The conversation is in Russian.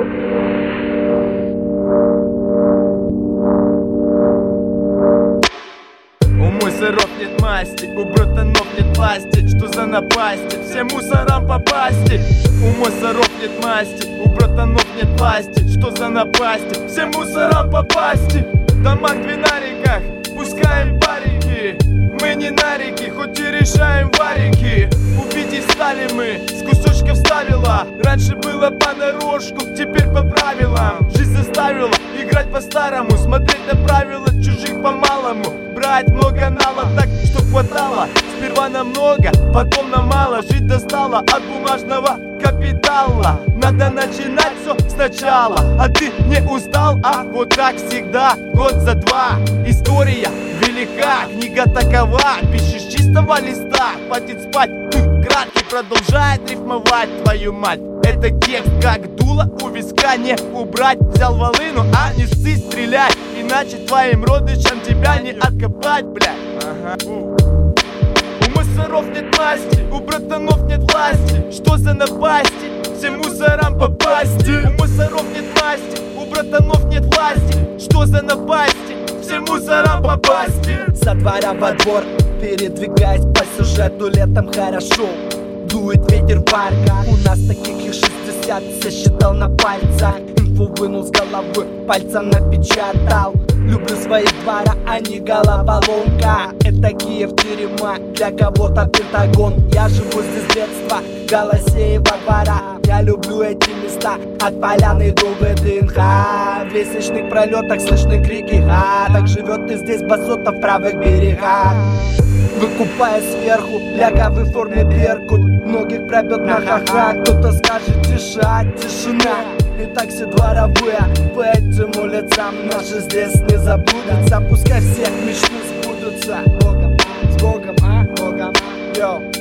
У мусоров нет масти, у братанов нет власти. Что за напасти? Всем мусорам попасти. У мусоров нет масти, у братанов нет власти. Что за напасти? Всем мусорам попасти. В домах двенариках пускаем парики. Мы не нарики, хоть и решаем варики. Увидеть стали мы, с кусочков ставила. Раньше было понарошку, теперь по правилам. Жизнь заставила играть по-старому, смотреть на правила чужих по-малому. Брать много нала, так, что хватало. Сперва на много, потом на мало. Жить достало от бумажного капитала. Надо начинать все сначала. А ты не устал? А вот так всегда, год за два. История велика, книга такова. Пишешь чистого листа, хватит спать. Тут краткий продолжает рифмовать, твою мать. Это текст как дуло у виска не убрать. Взял волыну, а не ссы стрелять. Иначе твоим родичам тебя не откопать, блядь. У мусоров нет масти, у братанов нет власти. Что за напасти? Всем мусорам попасти. У мусоров нет масти, у братанов нет власти. Что за напасти? Всем мусорам попасти. Со двора во двор, передвигаясь по сюжету, летом хорошо. Дует ветер в парках, у нас таких и 60, сосчитал на пальцах. Инфу вынул с головы, пальцем напечатал. Люблю своих двора, а не головоломка. Это Киев, тюрьма, для кого-то Пентагон. Я живу здесь с детства, Голосеева двора. Я люблю эти места, от поляны до ВДНХ. В лестничных пролетах слышны крики «Ха!». Так живет и здесь басота в правых берегах. Выкупая сверху, ляга в форме беркут. Многих пробьет на ха-ха. Кто-то скажет тиша, тишина. И так все дворовые по этим улицам наши здесь не заблудятся. Пускай всех мечты сбудутся. С Богом, а? Богом, йоу.